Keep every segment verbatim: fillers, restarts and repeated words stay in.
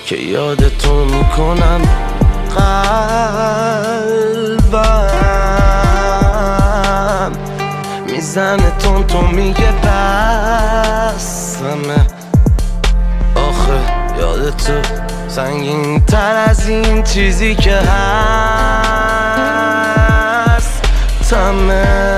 که یادتو میکنم. قلبم میزنه تون تو میگه بسمه. آخه یادتو سنگین تر از این چیزی که هست تمه،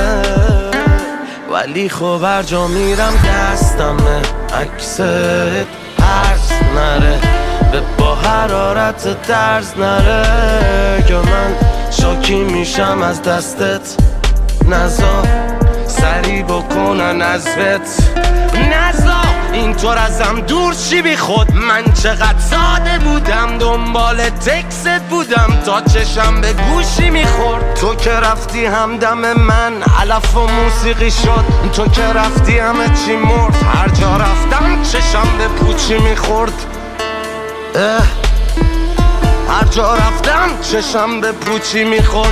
ولی خب هر جا میرم دستمه. عکست پرس نره به با حرارت درز نره که من شاکی میشم از دستت. نزا سری بکنن ازت، نزا اینطور ازم دور شی بی خود. من چقدر ساده بودم دنبال تکست بودم تا چشم به گوشی میخورد. تو که رفتی همدم من علف و موسیقی شد. تو که رفتی همه چی مرد، هر جا رفتم چشم به پوچی میخورد. هر جا رفتم چشم به پوچی میخورد.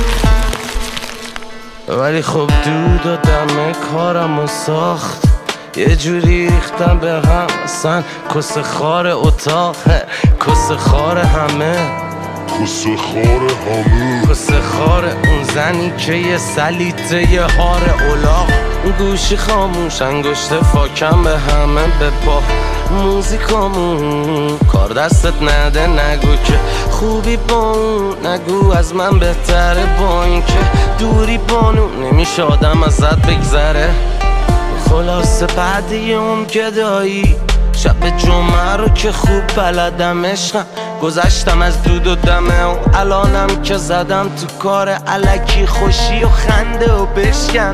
ولی خب دود و دم کارمو ساخت، یه جوری ریختم به هم اصلا کس خار اتاقه، کس خار همه، کس خار همه، کس خار اون زنی که یه سلیته یه هار اولاق. گوشی خاموش انگشت فاکم به همه به پا. موزیکامون کار دستت نده، نگو که خوبی با اون، نگو از من بهتره با این که دوری بانو نمیشه آدم ازت بگذره. خلاصه بعد یه اون گدایی شب جمعه رو که خوب بلدم عشقم، گذشتم از دود و دمه و الانم که زدم تو کار الکی خوشی و خنده و بشکن.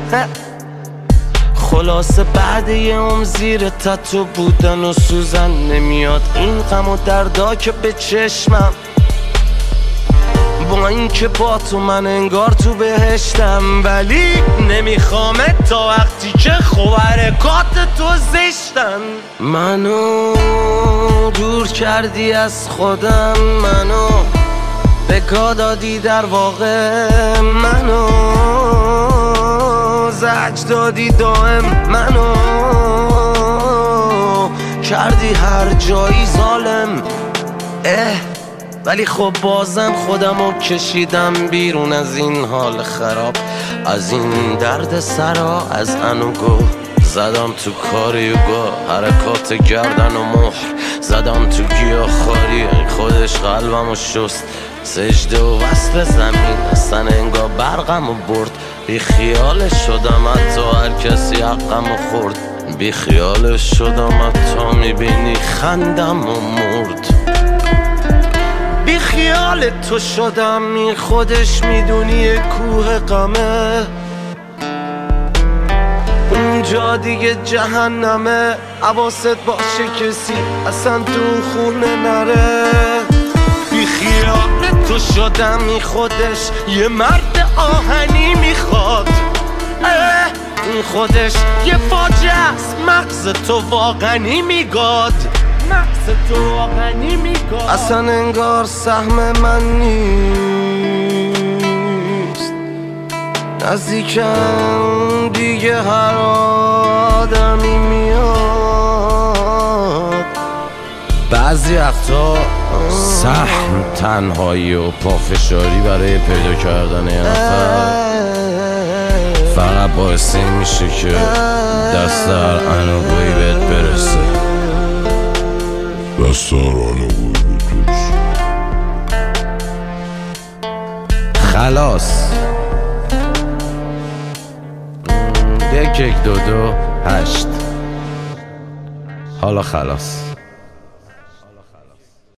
خلاصه بعد یه عمر زیر تتو بودن و سوزن نمیاد این غم و دردا که به چشمم. با این که با تو من انگار تو بهشتم، ولی نمیخوامه تا وقتی که خوبرکات تو زشتن. منو دور کردی از خودم، منو بکا دادی در واقع، منو زج دادی دائم، منو کردی هر جایی ظالم. اه ولی خب بازم خودمو کشیدم بیرون از این حال خراب، از این درد سرا، از انوگو زدم تو کار یوگا، حرکات گردن و مهر زدم تو گیاهخواری. خودش قلبمو شست، سجده و وصل زمین، اصلا انگار برقمو برد. بی خیالش شدم حتی هر کسی حقمو خورد، بی خیالش شدم حتی میبینی خندم و مرد. بی خیال تو شدم، می خودش میدونی کوه غمه، اونجا دیگه جهنمه. حواست باشه کسی اصلا تو خونه نره. بی خیال تو شدم، می خودش یه مرد آهنی میخواد. این خودش یه فاجعه است، مغز تو واقعی میگاد، مغز تو واقعی میگاد. اصلا انگار سهم من نیست، نزدیکم دیگه هر آدمی میاد. بعضی وقتا سهم تنهایی و پافشاری برای پیدا کردن یه نفر فقط باعث میشه که دست هر انوگویی بهت برسه، دست هر انوگویی بهت برسه. خلاص یک یک دو دو هشت. حالا خلاص.